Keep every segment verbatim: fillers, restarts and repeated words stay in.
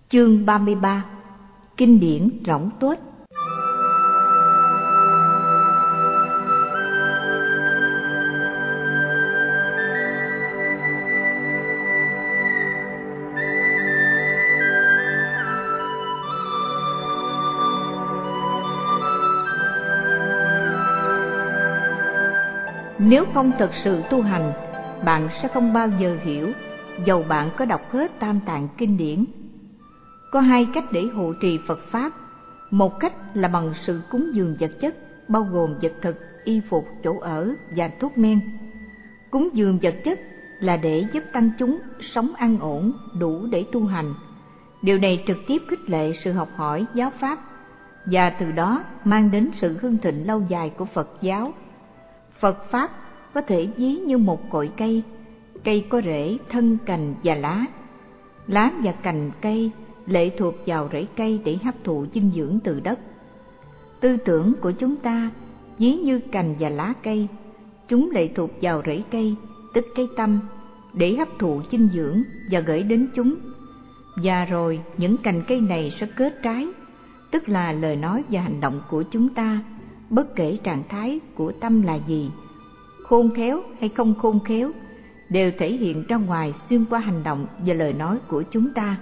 Chương ba mươi ba. Kinh điển rỗng tuếch. Nếu không thực sự tu hành, bạn sẽ không bao giờ hiểu, dầu bạn có đọc hết Tam Tạng kinh điển. Có hai cách để hộ trì Phật Pháp. Một cách là bằng sự cúng dường vật chất, bao gồm vật thực, y phục, chỗ ở và thuốc men. Cúng dường vật chất là để giúp tăng chúng sống an ổn, đủ để tu hành. Điều này trực tiếp khích lệ sự học hỏi giáo Pháp, và từ đó mang đến sự hưng thịnh lâu dài của Phật giáo. Phật Pháp có thể ví như một cội cây. Cây có rễ, thân, cành và lá. Lá và cành cây lệ thuộc vào rễ cây để hấp thụ dinh dưỡng từ đất. Tư tưởng của chúng ta ví như cành và lá cây. Chúng lệ thuộc vào rễ cây, tức cái tâm, để hấp thụ dinh dưỡng và gửi đến chúng. Và rồi những cành cây này sẽ kết trái, tức là lời nói và hành động của chúng ta, bất kể trạng thái của tâm là gì, khôn khéo hay không khôn khéo, đều thể hiện ra ngoài xuyên qua hành động và lời nói của chúng ta.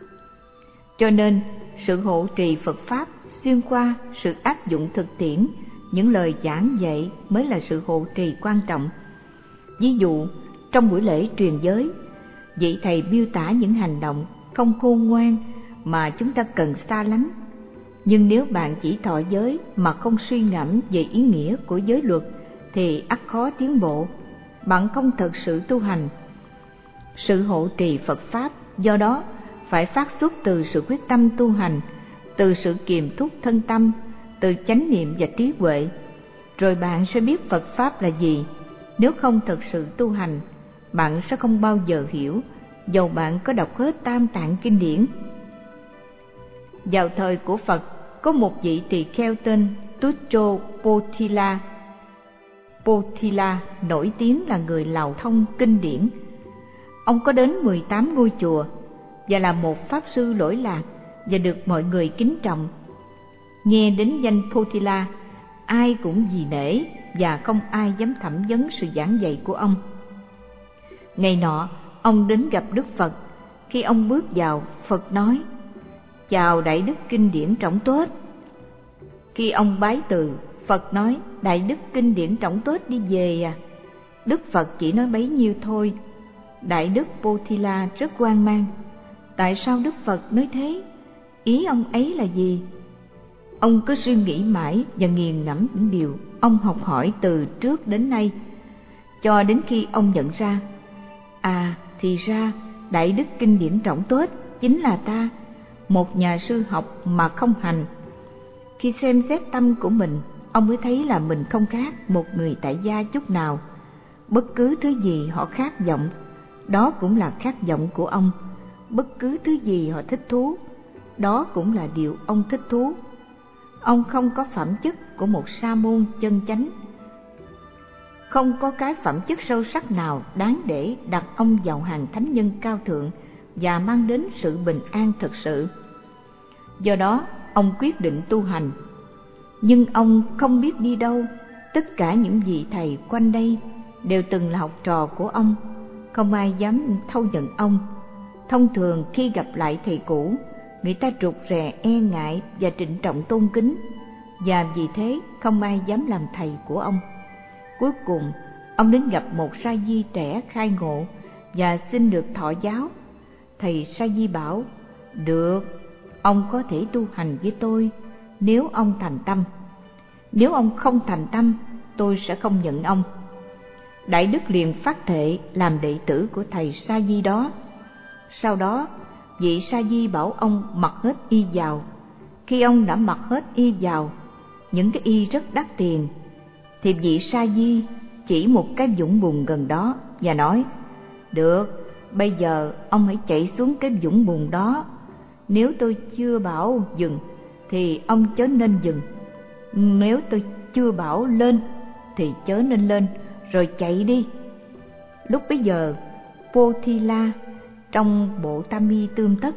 Cho nên, sự hộ trì Phật Pháp xuyên qua sự áp dụng thực tiễn những lời giảng dạy mới là sự hộ trì quan trọng. Ví dụ, trong buổi lễ truyền giới, vị thầy miêu tả những hành động không khôn ngoan mà chúng ta cần xa lánh. Nhưng nếu bạn chỉ thọ giới mà không suy ngẫm về ý nghĩa của giới luật thì ắt khó tiến bộ. Bạn không thật sự tu hành. Sự hộ trì Phật Pháp do đó phải phát xuất từ sự quyết tâm tu hành, từ sự kiềm thúc thân tâm, từ chánh niệm và trí huệ. Rồi bạn sẽ biết Phật Pháp là gì. Nếu không thật sự tu hành, bạn sẽ không bao giờ hiểu, dầu bạn có đọc hết Tam Tạng kinh điển. Vào thời của Phật, có một vị tỳ kheo tên Tucho Pothila. Pothila nổi tiếng là người lào thông kinh điển. Ông có đến mười tám ngôi chùa và là một pháp sư lỗi lạc và được mọi người kính trọng. Nghe đến danh Pothila, ai cũng vì nể và không ai dám thẩm vấn sự giảng dạy của ông. Ngày nọ, ông đến gặp Đức Phật. Khi ông bước vào, Phật nói: "Chào Đại Đức kinh điển Trọng Tuếch." Khi ông bái từ, Phật nói: "Đại Đức kinh điển Trọng Tuếch đi về à?" Đức Phật chỉ nói bấy nhiêu thôi. Đại Đức Pothila rất hoang mang. Tại sao Đức Phật nói thế? Ý ông ấy là gì? Ông cứ suy nghĩ mãi và nghiền ngẫm những điều ông học hỏi từ trước đến nay, cho đến khi ông nhận ra, à, thì ra Đại Đức kinh điển Trọng Tuếch chính là ta, một nhà sư học mà không hành. Khi xem xét tâm của mình, ông mới thấy là mình không khác một người tại gia chút nào. Bất cứ thứ gì họ khát vọng, đó cũng là khát vọng của ông. Bất cứ thứ gì họ thích thú, đó cũng là điều ông thích thú. Ông không có phẩm chất của một sa môn chân chánh. Không có cái phẩm chất sâu sắc nào đáng để đặt ông vào hàng thánh nhân cao thượng và mang đến sự bình an thực sự. Do đó, ông quyết định tu hành. Nhưng ông không biết đi đâu. Tất cả những vị thầy quanh đây đều từng là học trò của ông. Không ai dám thâu nhận ông. Thông thường khi gặp lại thầy cũ, người ta rụt rè e ngại và trịnh trọng tôn kính, và vì thế không ai dám làm thầy của ông. Cuối cùng, ông đến gặp một sa di trẻ khai ngộ và xin được thọ giáo. Thầy sa di bảo: "Được, ông có thể tu hành với tôi nếu ông thành tâm. Nếu ông không thành tâm, tôi sẽ không nhận ông." Đại Đức liền phát thệ làm đệ tử của thầy sa di đó. Sau đó, vị sa di bảo ông mặc hết y vào. Khi ông đã mặc hết y vào, những cái y rất đắt tiền, thì vị sa di chỉ một cái vũng bùn gần đó và nói: "Được, bây giờ ông hãy chạy xuống cái vũng bùn đó. Nếu tôi chưa bảo dừng thì ông chớ nên dừng. Nếu tôi chưa bảo lên thì chớ nên lên, rồi chạy đi." Lúc bấy giờ, Pothila trong bộ tam y tươm tất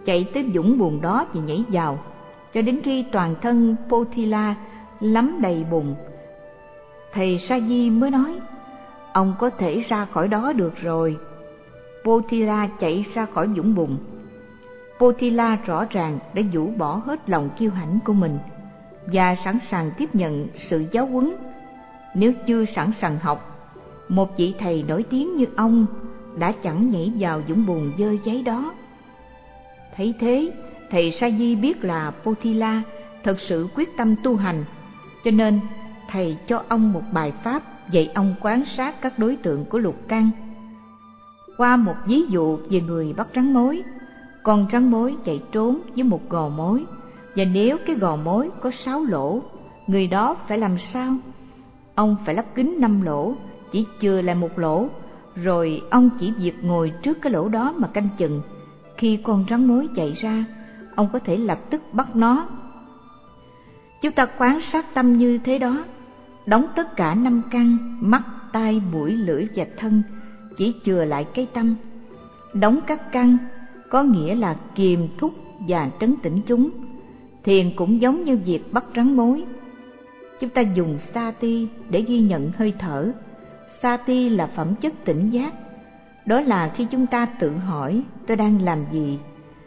chạy tới vũng bùn đó và nhảy vào, cho đến khi toàn thân Potila lấm đầy bùn. Thầy Sa Di mới nói, ông có thể ra khỏi đó được rồi. Potila chạy ra khỏi vũng bùn. Potila rõ ràng đã rũ bỏ hết lòng kiêu hãnh của mình và sẵn sàng tiếp nhận sự giáo huấn. Nếu chưa sẵn sàng học, một vị thầy nổi tiếng như ông đã chẳng nhảy vào vũng bùn dơ giấy đó. Thấy thế, thầy Sa Di biết là Potila thật sự quyết tâm tu hành, cho nên thầy cho ông một bài pháp dạy ông quan sát các đối tượng của lục căn. Qua một ví dụ về người bắt rắn mối, con rắn mối chạy trốn với một gò mối, và nếu cái gò mối có sáu lỗ, người đó phải làm sao? Ông phải lắp kính năm lỗ, chỉ chừa lại một lỗ, rồi ông chỉ việc ngồi trước cái lỗ đó mà canh chừng. Khi con rắn mối chạy ra, ông có thể lập tức bắt nó. Chúng ta quan sát tâm như thế đó, đóng tất cả năm căn, mắt, tai, mũi, lưỡi và thân, chỉ chừa lại cái tâm. Đóng các căn có nghĩa là kiềm thúc và trấn tĩnh chúng. Thiền cũng giống như việc bắt rắn mối. Chúng ta dùng sati để ghi nhận hơi thở. Sati là phẩm chất tỉnh giác. Đó là khi chúng ta tự hỏi tôi đang làm gì.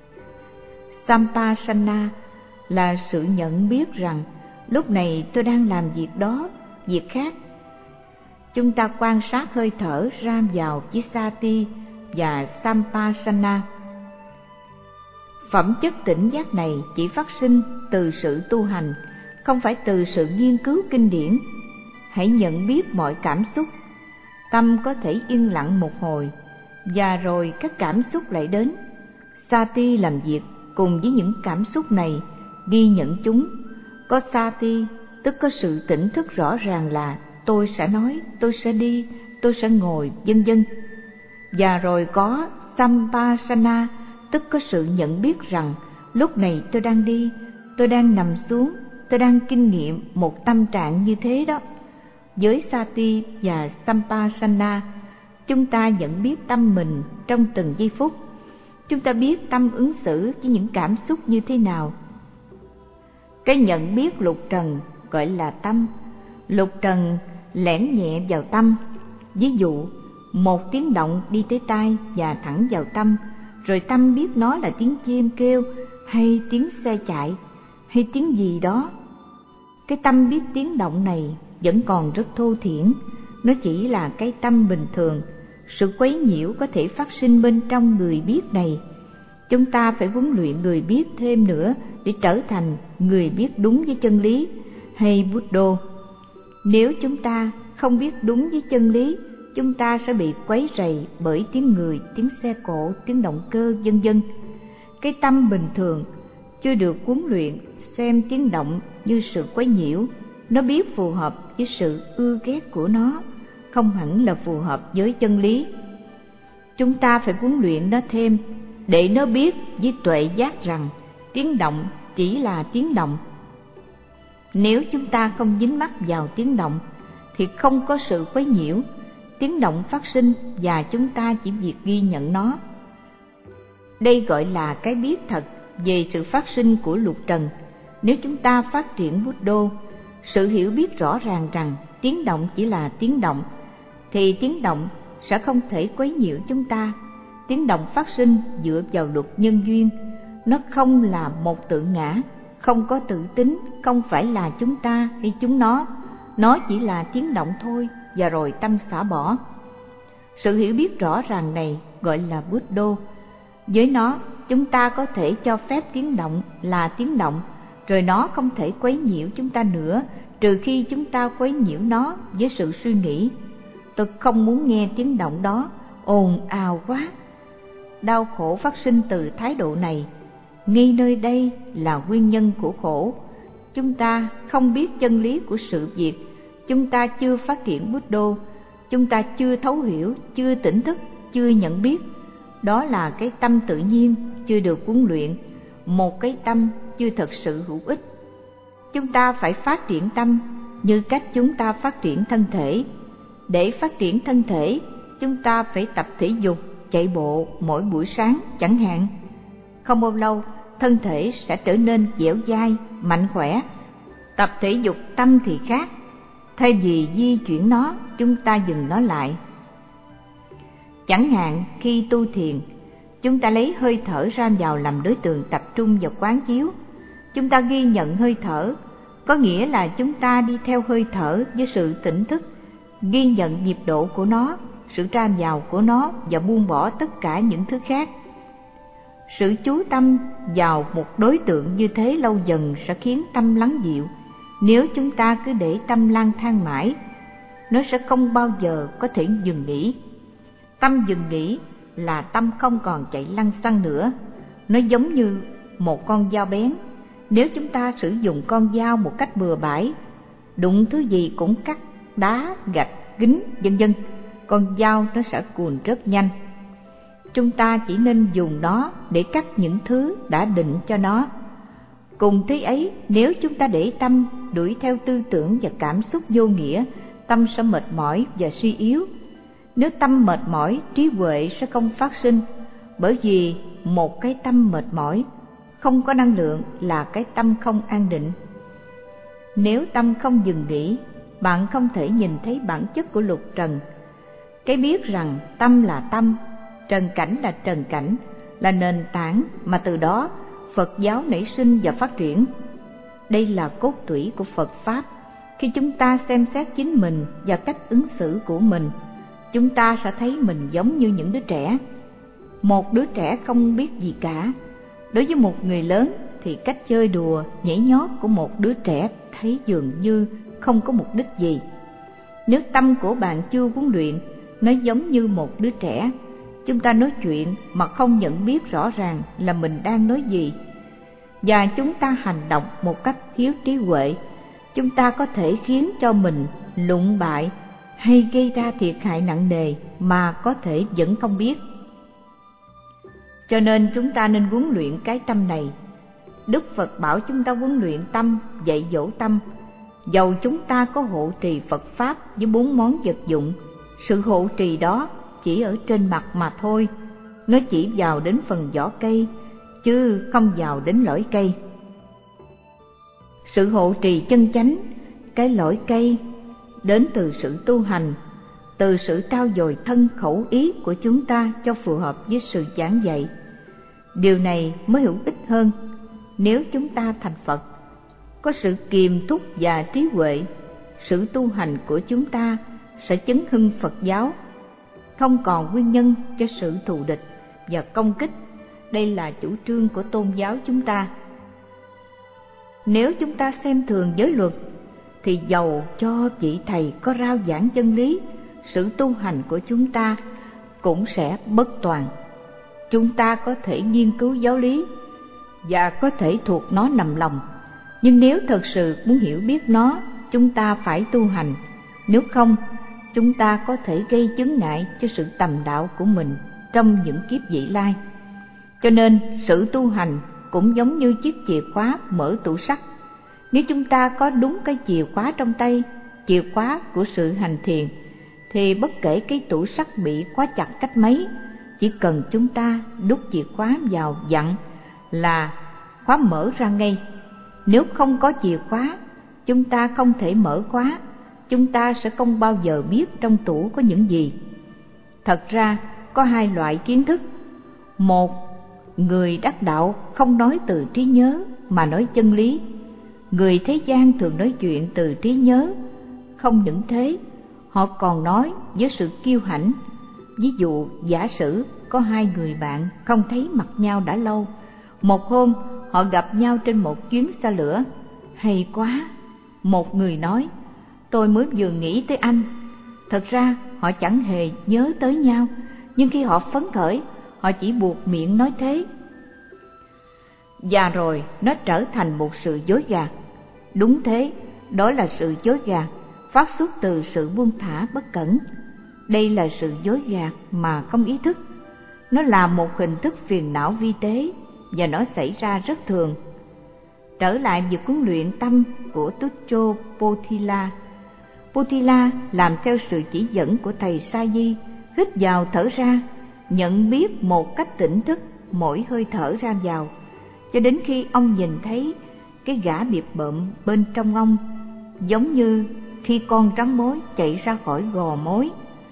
Sampasana là sự nhận biết rằng lúc này tôi đang làm việc đó, việc khác. Chúng ta quan sát hơi thở ra vào với sati và sampasana. Phẩm chất tỉnh giác này chỉ phát sinh từ sự tu hành, không phải từ sự nghiên cứu kinh điển. Hãy nhận biết mọi cảm xúc. Tâm có thể yên lặng một hồi, và rồi các cảm xúc lại đến. Sati làm việc cùng với những cảm xúc này, ghi nhận chúng. Có sati, tức có sự tỉnh thức rõ ràng là tôi sẽ nói, tôi sẽ đi, tôi sẽ ngồi, vân vân. Và rồi có sampasana, tức có sự nhận biết rằng lúc này tôi đang đi, tôi đang nằm xuống, tôi đang kinh nghiệm một tâm trạng như thế đó. Với sati và sampasana, chúng ta nhận biết tâm mình trong từng giây phút. Chúng ta biết tâm ứng xử với những cảm xúc như thế nào. Cái nhận biết lục trần gọi là tâm. Lục trần lẻn nhẹ vào tâm. Ví dụ, một tiếng động đi tới tai và thẳng vào tâm, rồi tâm biết nó là tiếng chim kêu, hay tiếng xe chạy, hay tiếng gì đó. Cái tâm biết tiếng động này vẫn còn rất thô thiển, nó chỉ là cái tâm bình thường. Sự quấy nhiễu có thể phát sinh bên trong người biết này. Chúng ta phải huấn luyện người biết thêm nữa để trở thành người biết đúng với chân lý, hay Buddha. Nếu chúng ta không biết đúng với chân lý, chúng ta sẽ bị quấy rầy bởi tiếng người, tiếng xe cộ, tiếng động cơ, vân vân. Cái tâm bình thường chưa được huấn luyện xem tiếng động như sự quấy nhiễu, nó biết phù hợp với sự ưa ghét của nó, không hẳn là phù hợp với chân lý. Chúng ta phải huấn luyện nó thêm để nó biết với tuệ giác rằng tiếng động chỉ là tiếng động. Nếu chúng ta không dính mắc vào tiếng động thì không có sự quấy nhiễu. Tiếng động phát sinh và chúng ta chỉ việc ghi nhận nó. Đây gọi là cái biết thật về sự phát sinh của lục trần. Nếu chúng ta phát triển Buddha, sự hiểu biết rõ ràng rằng tiếng động chỉ là tiếng động, thì tiếng động sẽ không thể quấy nhiễu chúng ta. Tiếng động phát sinh dựa vào luật nhân duyên. Nó không là một tự ngã, không có tự tính, không phải là chúng ta hay chúng nó. Nó chỉ là tiếng động thôi, và rồi tâm xả bỏ. Sự hiểu biết rõ ràng này gọi là Buddha. Với nó, chúng ta có thể cho phép tiếng động là tiếng động, rồi nó không thể quấy nhiễu chúng ta nữa, trừ khi chúng ta quấy nhiễu nó với sự suy nghĩ. Tôi không muốn nghe tiếng động đó, ồn ào quá. Đau khổ phát sinh từ thái độ này. Ngay nơi đây là nguyên nhân của khổ. Chúng ta không biết chân lý của sự việc. Chúng ta chưa phát triển Buddha. Chúng ta chưa thấu hiểu, chưa tỉnh thức, chưa nhận biết. Đó là cái tâm tự nhiên chưa được huấn luyện, một cái tâm chưa thật sự hữu ích. Chúng ta phải phát triển tâm như cách chúng ta phát triển thân thể. Để phát triển thân thể, chúng ta phải tập thể dục, chạy bộ mỗi buổi sáng chẳng hạn. không bao lâu thân thể sẽ trở nên dẻo dai, mạnh khỏe. Tập thể dục tâm thì khác, thay vì di chuyển nó, chúng ta dừng nó lại. Chẳng hạn khi tu thiền, chúng ta lấy hơi thở ra vào làm đối tượng tập trung và quán chiếu. Chúng ta ghi nhận hơi thở, có nghĩa là chúng ta đi theo hơi thở với sự tỉnh thức, ghi nhận nhịp độ của nó, sự ra vào của nó và buông bỏ tất cả những thứ khác. Sự chú tâm vào một đối tượng như thế lâu dần sẽ khiến tâm lắng dịu. Nếu chúng ta cứ để tâm lang thang mãi, nó sẽ không bao giờ có thể dừng nghỉ. Tâm dừng nghỉ là tâm không còn chạy lăng xăng nữa. Nó giống như một con dao bén. Nếu chúng ta sử dụng con dao một cách bừa bãi, đụng thứ gì cũng cắt, đá, gạch, kính, vân vân, con dao nó sẽ cuồn rất nhanh. Chúng ta chỉ nên dùng nó để cắt những thứ đã định cho nó. Cùng thế ấy, nếu chúng ta để tâm đuổi theo tư tưởng và cảm xúc vô nghĩa, tâm sẽ mệt mỏi và suy yếu. Nếu tâm mệt mỏi, trí huệ sẽ không phát sinh, bởi vì một cái tâm mệt mỏi, không có năng lượng là cái tâm không an định. Nếu tâm không dừng nghỉ, bạn không thể nhìn thấy bản chất của lục trần. Cái biết rằng tâm là tâm, trần cảnh là trần cảnh, là nền tảng mà từ đó Phật giáo nảy sinh và phát triển. Đây là cốt tủy của Phật Pháp. Khi chúng ta xem xét chính mình và cách ứng xử của mình, chúng ta sẽ thấy mình giống như những đứa trẻ. Một đứa trẻ không biết gì cả. Đối với một người lớn thì cách chơi đùa, nhảy nhót của một đứa trẻ thấy dường như không có mục đích gì. Nếu tâm của bạn chưa huấn luyện, nó giống như một đứa trẻ. Chúng ta nói chuyện mà không nhận biết rõ ràng là mình đang nói gì, và chúng ta hành động một cách thiếu trí huệ, chúng ta có thể khiến cho mình lụng bại hay gây ra thiệt hại nặng nề mà có thể vẫn không biết. Cho nên chúng ta nên huấn luyện cái tâm này. Đức Phật bảo chúng ta huấn luyện tâm, dạy dỗ tâm. Dầu chúng ta có hộ trì Phật Pháp với bốn món vật dụng, sự hộ trì đó chỉ ở trên mặt mà thôi. Nó chỉ vào đến phần vỏ cây, chứ không vào đến lõi cây. Sự hộ trì chân chánh, cái lõi cây, đến từ sự tu hành, từ sự trau dồi thân khẩu ý của chúng ta cho phù hợp với sự giảng dạy. Điều này mới hữu ích hơn. Nếu chúng ta thành Phật, có sự kiềm thúc và trí huệ, sự tu hành của chúng ta sẽ chấn hưng Phật giáo, không còn nguyên nhân cho sự thù địch và công kích. Đây là chủ trương của tôn giáo chúng ta. Nếu chúng ta xem thường giới luật, thì dầu cho vị thầy có rao giảng chân lý, sự tu hành của chúng ta cũng sẽ bất toàn. Chúng ta có thể nghiên cứu giáo lý và có thể thuộc nó nằm lòng, nhưng nếu thật sự muốn hiểu biết nó, chúng ta phải tu hành. Nếu không, chúng ta có thể gây chướng ngại cho sự tầm đạo của mình trong những kiếp vị lai. Cho nên sự tu hành cũng giống như chiếc chìa khóa mở tủ sắt. Nếu chúng ta có đúng cái chìa khóa trong tay, chìa khóa của sự hành thiền, thì bất kể cái tủ sắt bị khóa chặt cách mấy, chỉ cần chúng ta đút chìa khóa vào vặn là khóa mở ra ngay. Nếu không có chìa khóa, chúng ta không thể mở khóa, chúng ta sẽ không bao giờ biết trong tủ có những gì. Thật ra có hai loại kiến thức. Một, người đắc đạo không nói từ trí nhớ mà nói chân lý. Người thế gian thường nói chuyện từ trí nhớ. Không những thế, họ còn nói với sự kiêu hãnh. Ví dụ, giả sử có hai người bạn không thấy mặt nhau đã lâu. Một hôm họ gặp nhau trên một chuyến xe lửa. Hay quá! Một người nói, tôi mới vừa nghĩ tới anh. Thật ra họ chẳng hề nhớ tới nhau, nhưng khi họ phấn khởi, họ chỉ buộc miệng nói thế. Và rồi nó trở thành một sự dối gạt. Đúng thế, đó là sự dối gạt phát xuất từ sự buông thả bất cẩn. Đây là sự dối gạt mà không ý thức. Nó là một hình thức phiền não vi tế và nó xảy ra rất thường. Trở lại việc huấn luyện tâm của Tuccio Potila. Potila làm theo sự chỉ dẫn của thầy Sa Di, hít vào thở ra, nhận biết một cách tỉnh thức mỗi hơi thở ra vào, cho đến khi ông nhìn thấy cái gã bịp bợm bên trong ông, giống như khi con rắn mối chạy ra khỏi gò mối.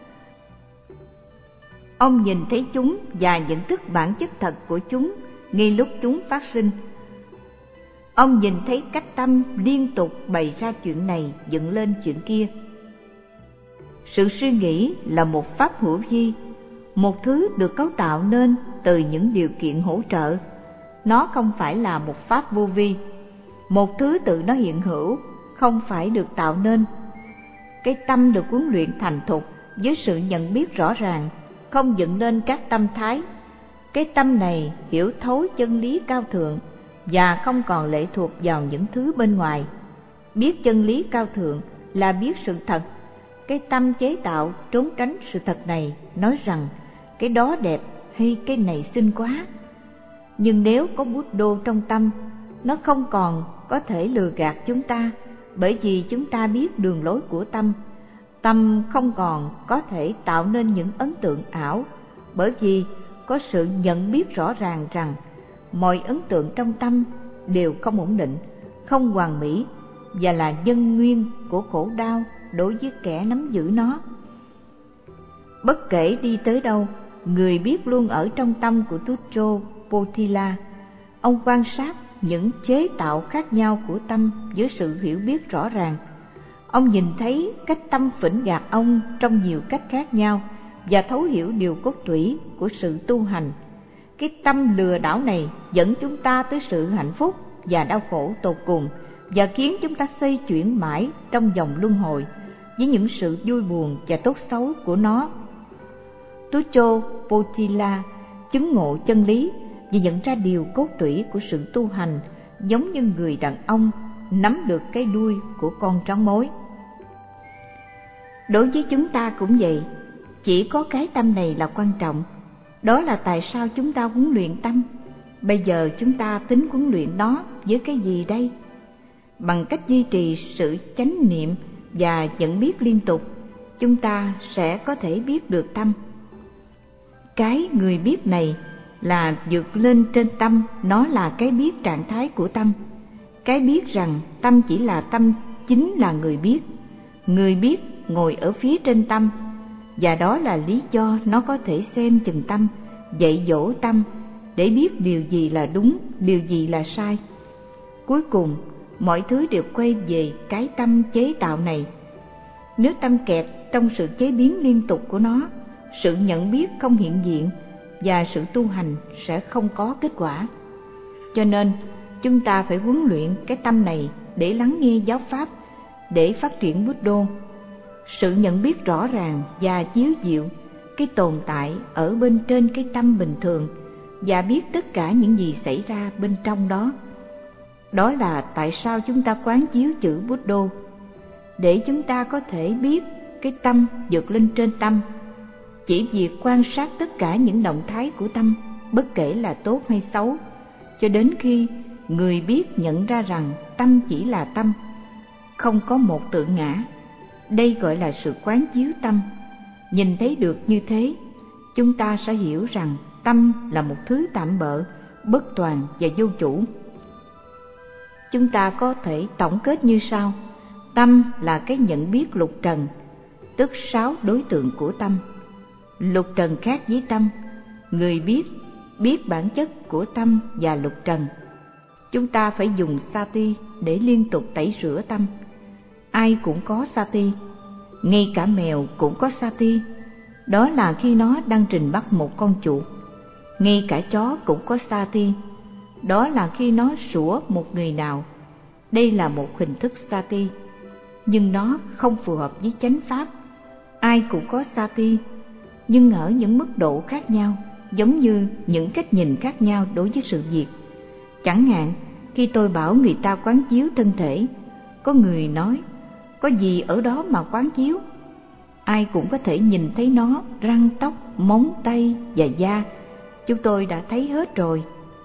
Ông nhìn thấy chúng và nhận thức bản chất thật của chúng ngay lúc chúng phát sinh. Ông nhìn thấy cách tâm liên tục bày ra chuyện này dựng lên chuyện kia. Sự suy nghĩ là một pháp hữu vi, một thứ được cấu tạo nên từ những điều kiện hỗ trợ. Nó không phải là một pháp vô vi, một thứ tự nó hiện hữu, không phải được tạo nên. Cái tâm được huấn luyện thành thục với sự nhận biết rõ ràng, không dựng lên các tâm thái. Cái tâm này hiểu thấu chân lý cao thượng và không còn lệ thuộc vào những thứ bên ngoài. Biết chân lý cao thượng là biết sự thật. Cái tâm chế tạo trốn tránh sự thật này, nói rằng cái đó đẹp hay cái này xinh quá. Nhưng nếu có Bút Đô trong tâm, nó không còn có thể lừa gạt chúng ta, bởi vì chúng ta biết đường lối của tâm. Tâm không còn có thể tạo nên những ấn tượng ảo, bởi vì có sự nhận biết rõ ràng rằng mọi ấn tượng trong tâm đều không ổn định, không hoàn mỹ và là nhân nguyên của khổ đau đối với kẻ nắm giữ nó. Bất kể đi tới đâu, người biết luôn ở trong tâm của Tucho Potila. Ông quan sát những chế tạo khác nhau của tâm với sự hiểu biết rõ ràng. Ông nhìn thấy cách tâm phỉnh gạt ông trong nhiều cách khác nhau và thấu hiểu điều cốt tủy của sự tu hành. Cái tâm lừa đảo này dẫn chúng ta tới sự hạnh phúc và đau khổ tột cùng, và khiến chúng ta xoay chuyển mãi trong vòng luân hồi với những sự vui buồn và tốt xấu của nó. Tucho Potila chứng ngộ chân lý và nhận ra điều cốt tủy của sự tu hành, giống như người đàn ông nắm được cái đuôi của con rắn mối. Đối với chúng ta cũng vậy, chỉ có cái tâm này là quan trọng. Đó là tại sao chúng ta huấn luyện tâm. Bây giờ chúng ta tính huấn luyện nó với cái gì đây? Bằng cách duy trì sự chánh niệm và nhận biết liên tục, chúng ta sẽ có thể biết được tâm. Cái người biết này là vượt lên trên tâm, nó là cái biết trạng thái của tâm. Cái biết rằng tâm chỉ là tâm chính là người biết. Người biết ngồi ở phía trên tâm, và đó là lý do nó có thể xem chừng tâm, dạy dỗ tâm để biết điều gì là đúng, điều gì là sai. Cuối cùng, mọi thứ đều quay về cái tâm chế tạo này. Nếu tâm kẹt trong sự chế biến liên tục của nó, sự nhận biết không hiện diện và sự tu hành sẽ không có kết quả. Cho nên, chúng ta phải huấn luyện cái tâm này để lắng nghe giáo pháp, để phát triển Bút Đô. Sự nhận biết rõ ràng và chiếu diệu cái tồn tại ở bên trên cái tâm bình thường, và biết tất cả những gì xảy ra bên trong đó. Đó là tại sao chúng ta quán chiếu chữ Bút Đô, để chúng ta có thể biết cái tâm vượt lên trên tâm. Chỉ việc quan sát tất cả những động thái của tâm, bất kể là tốt hay xấu, cho đến khi người biết nhận ra rằng tâm chỉ là tâm, không có một tự ngã. Đây gọi là sự quán chiếu tâm. Nhìn thấy được như thế, chúng ta sẽ hiểu rằng tâm là một thứ tạm bợ, bất toàn và vô chủ. Chúng ta có thể tổng kết như sau: tâm là cái nhận biết lục trần, tức sáu đối tượng của tâm. Lục trần khác với tâm, người biết biết bản chất của tâm và lục trần. Chúng ta phải dùng sati để liên tục tẩy rửa tâm. Ai cũng có sati, ngay cả mèo cũng có sati. Đó là khi nó đang trình bắt một con chuột. Ngay cả chó cũng có sati. Đó là khi nó sủa một người nào. Đây là một hình thức sati, nhưng nó không phù hợp với chánh pháp. Ai cũng có sati, nhưng ở những mức độ khác nhau, giống như những cách nhìn khác nhau đối với sự việc. Chẳng hạn, khi tôi bảo người ta quán chiếu thân thể, có người nói, có gì ở đó mà quán chiếu? Ai cũng có thể nhìn thấy nó, răng, tóc, móng tay và da. Chúng tôi đã thấy hết rồi.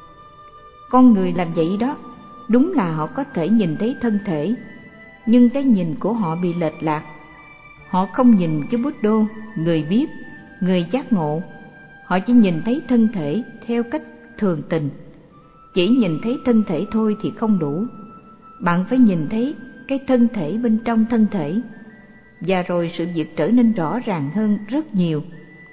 Con người làm vậy đó, đúng là họ có thể nhìn thấy thân thể, nhưng cái nhìn của họ bị lệch lạc. Họ không nhìn cái Bút Đô, người biết, người giác ngộ. Họ chỉ nhìn thấy thân thể theo cách thường tình. Chỉ nhìn thấy thân thể thôi thì không đủ, bạn phải nhìn thấy cái thân thể bên trong thân thể, và rồi sự việc trở nên rõ ràng hơn rất nhiều.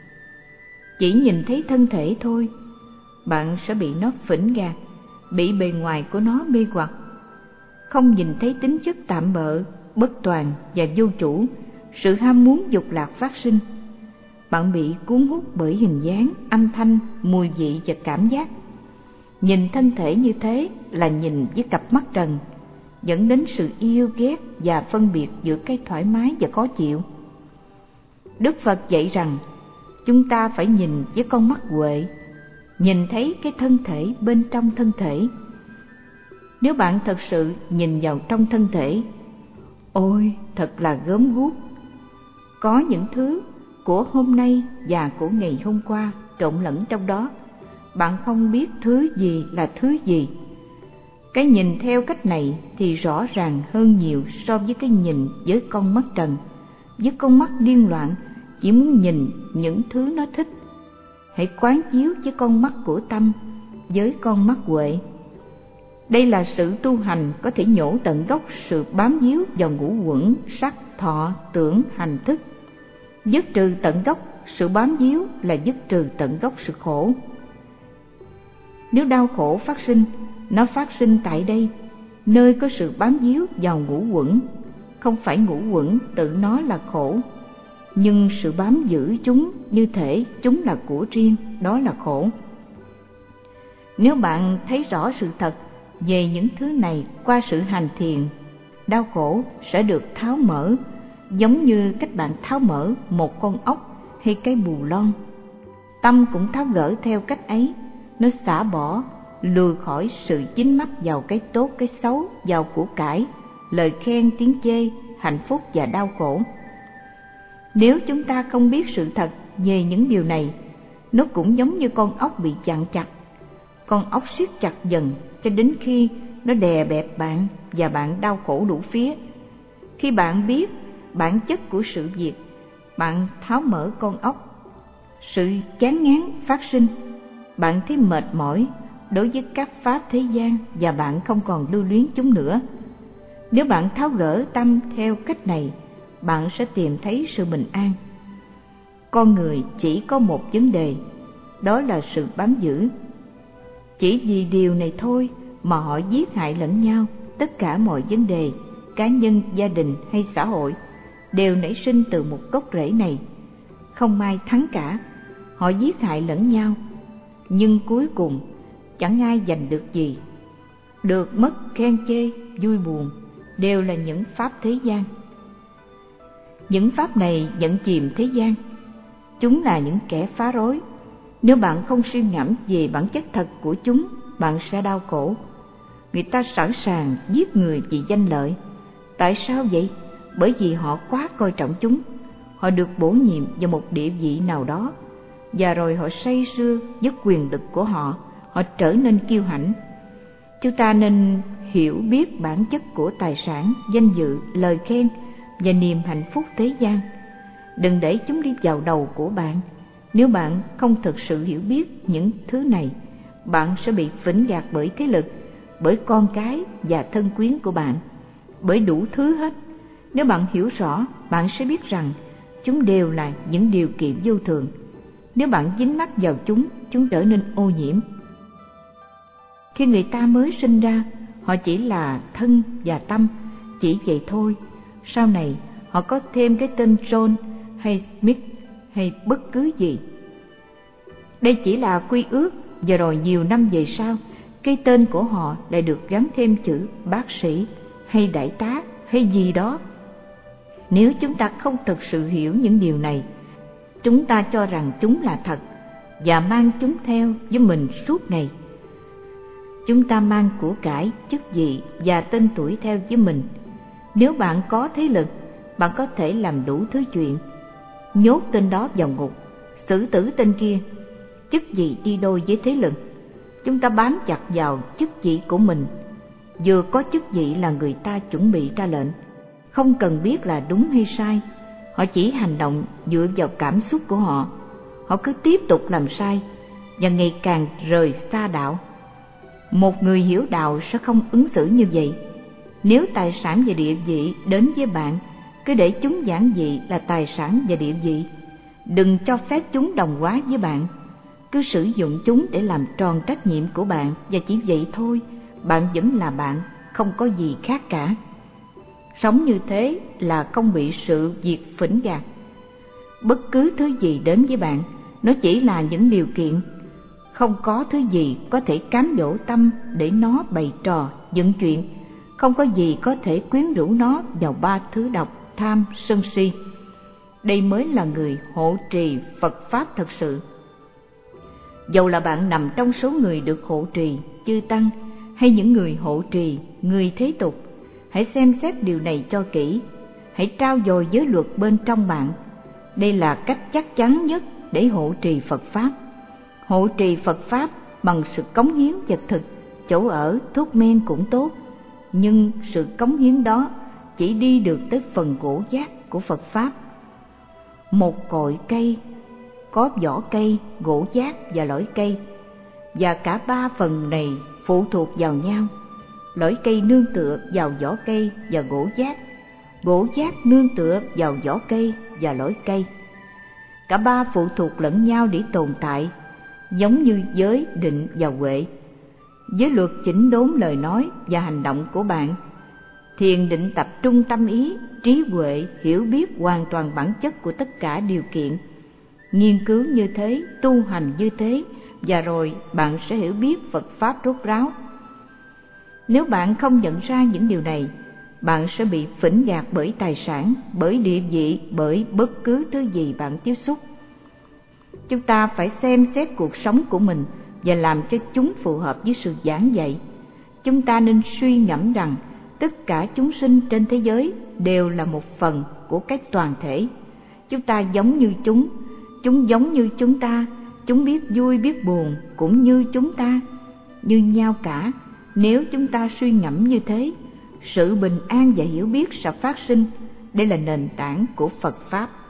Chỉ nhìn thấy thân thể thôi, bạn sẽ bị nó phỉnh gạt, bị bề ngoài của nó mê hoặc. Không nhìn thấy tính chất tạm bợ, bất toàn và vô chủ, sự ham muốn dục lạc phát sinh. Bạn bị cuốn hút bởi hình dáng, âm thanh, mùi vị và cảm giác. Nhìn thân thể như thế là nhìn với cặp mắt trần, dẫn đến sự yêu ghét và phân biệt giữa cái thoải mái và khó chịu. Đức Phật dạy rằng chúng ta phải nhìn với con mắt huệ, nhìn thấy cái thân thể bên trong thân thể. Nếu bạn thật sự nhìn vào trong thân thể, ôi thật là gớm ghiếc. Có những thứ của hôm nay và của ngày hôm qua trộn lẫn trong đó, bạn không biết thứ gì là thứ gì. Cái nhìn theo cách này thì rõ ràng hơn nhiều so với cái nhìn với con mắt trần, với con mắt điên loạn chỉ muốn nhìn những thứ nó thích. Hãy quán chiếu với con mắt của tâm, với con mắt huệ. Đây là sự tu hành có thể nhổ tận gốc sự bám víu vào ngũ uẩn sắc thọ tưởng hành thức. Dứt trừ tận gốc sự bám víu là dứt trừ tận gốc sự khổ. Nếu đau khổ phát sinh, nó phát sinh tại đây, nơi có sự bám víu vào ngũ uẩn. Không phải ngũ uẩn tự nó là khổ, nhưng sự bám giữ chúng như thể chúng là của riêng, đó là khổ. Nếu bạn thấy rõ sự thật về những thứ này qua sự hành thiền, đau khổ sẽ được tháo mở, giống như cách bạn tháo mở một con ốc hay cây bù lon. Tâm cũng tháo gỡ theo cách ấy, nó xả bỏ, lùi khỏi sự dính mắc vào cái tốt cái xấu, vào của cải, lời khen tiếng chê, hạnh phúc và đau khổ. Nếu chúng ta không biết sự thật về những điều này, nó cũng giống như con ốc bị chặn chặt. Con ốc siết chặt dần cho đến khi nó đè bẹp bạn và bạn đau khổ đủ phía. Khi bạn biết bản chất của sự việc, bạn tháo mở con ốc, sự chán ngán phát sinh. Bạn thấy mệt mỏi đối với các pháp thế gian và bạn không còn lưu luyến chúng nữa. Nếu bạn tháo gỡ tâm theo cách này, bạn sẽ tìm thấy sự bình an. Con người chỉ có một vấn đề, đó là sự bám giữ. Chỉ vì điều này thôi mà họ giết hại lẫn nhau. Tất cả mọi vấn đề, cá nhân, gia đình hay xã hội đều nảy sinh từ một gốc rễ này. Không ai thắng cả, họ giết hại lẫn nhau, nhưng cuối cùng chẳng ai giành được gì. Được mất, khen chê, vui buồn đều là những pháp thế gian. Những pháp này dẫn chìm thế gian. Chúng là những kẻ phá rối. Nếu bạn không suy ngẫm về bản chất thật của chúng, bạn sẽ đau khổ. Người ta sẵn sàng giết người vì danh lợi. Tại sao vậy? Bởi vì họ quá coi trọng chúng. Họ được bổ nhiệm vào một địa vị nào đó, và rồi họ say sưa với quyền lực của họ, họ trở nên kiêu hãnh. Chúng ta nên hiểu biết bản chất của tài sản, danh dự, lời khen và niềm hạnh phúc thế gian. Đừng để chúng đi vào đầu của bạn. Nếu bạn không thực sự hiểu biết những thứ này, bạn sẽ bị phỉnh gạt bởi thế lực, bởi con cái và thân quyến của bạn, bởi đủ thứ hết. Nếu bạn hiểu rõ, bạn sẽ biết rằng chúng đều là những điều kiện vô thường. Nếu bạn dính mắc vào chúng, chúng trở nên ô nhiễm. Khi người ta mới sinh ra, họ chỉ là thân và tâm, chỉ vậy thôi. Sau này, họ có thêm cái tên John hay Smith hay bất cứ gì. Đây chỉ là quy ước, và rồi nhiều năm về sau, cái tên của họ lại được gắn thêm chữ bác sĩ hay đại tá hay gì đó. Nếu chúng ta không thực sự hiểu những điều này, chúng ta cho rằng chúng là thật và mang chúng theo với mình suốt ngày. Chúng ta mang của cải, chức vị và tên tuổi theo với mình. Nếu bạn có thế lực, bạn có thể làm đủ thứ chuyện. Nhốt tên đó vào ngục, xử tử tên kia. Chức vị đi đôi với thế lực. Chúng ta bám chặt vào chức vị của mình. Vừa có chức vị là người ta chuẩn bị ra lệnh, không cần biết là đúng hay sai. Họ chỉ hành động dựa vào cảm xúc của họ. Họ cứ tiếp tục làm sai, và ngày càng rời xa đạo. Một người hiểu đạo sẽ không ứng xử như vậy. Nếu tài sản và địa vị đến với bạn, cứ để chúng giản dị là tài sản và địa vị. Đừng cho phép chúng đồng hóa với bạn. Cứ sử dụng chúng để làm tròn trách nhiệm của bạn, và chỉ vậy thôi, bạn vẫn là bạn, không có gì khác cả. Sống như thế là không bị sự việc phỉnh gạt. Bất cứ thứ gì đến với bạn, nó chỉ là những điều kiện. Không có thứ gì có thể cám dỗ tâm để nó bày trò, dựng chuyện. Không có gì có thể quyến rũ nó vào ba thứ độc, tham, sân si. Đây mới là người hộ trì Phật Pháp thật sự. Dầu là bạn nằm trong số người được hộ trì, chư tăng, hay những người hộ trì, người thế tục, hãy xem xét điều này cho kỹ. Hãy trau dồi giới luật bên trong bạn. Đây là cách chắc chắn nhất để hộ trì Phật Pháp. Hộ trì Phật Pháp bằng sự cống hiến vật thực, chỗ ở, thuốc men cũng tốt. Nhưng sự cống hiến đó chỉ đi được tới phần gỗ giác của Phật Pháp. Một cội cây có vỏ cây, gỗ giác và lõi cây, và cả ba phần này phụ thuộc vào nhau. Lõi cây nương tựa vào vỏ cây và gỗ giác, gỗ giác nương tựa vào vỏ cây và lõi cây. Cả ba phụ thuộc lẫn nhau để tồn tại, giống như giới, định và huệ. Giới luật chỉnh đốn lời nói và hành động của bạn. Thiền định tập trung tâm ý, trí huệ hiểu biết hoàn toàn bản chất của tất cả điều kiện. Nghiên cứu như thế, tu hành như thế, và rồi bạn sẽ hiểu biết Phật Pháp rốt ráo. Nếu bạn không nhận ra những điều này, bạn sẽ bị phỉnh gạt bởi tài sản, bởi địa vị, bởi bất cứ thứ gì bạn tiếp xúc. Chúng ta phải xem xét cuộc sống của mình và làm cho chúng phù hợp với sự giảng dạy. Chúng ta nên suy ngẫm rằng tất cả chúng sinh trên thế giới đều là một phần của cái toàn thể. Chúng ta giống như chúng, chúng giống như chúng ta, chúng biết vui biết buồn cũng như chúng ta, như nhau cả. Nếu chúng ta suy ngẫm như thế, sự bình an và hiểu biết sẽ phát sinh. Đây là nền tảng của Phật Pháp.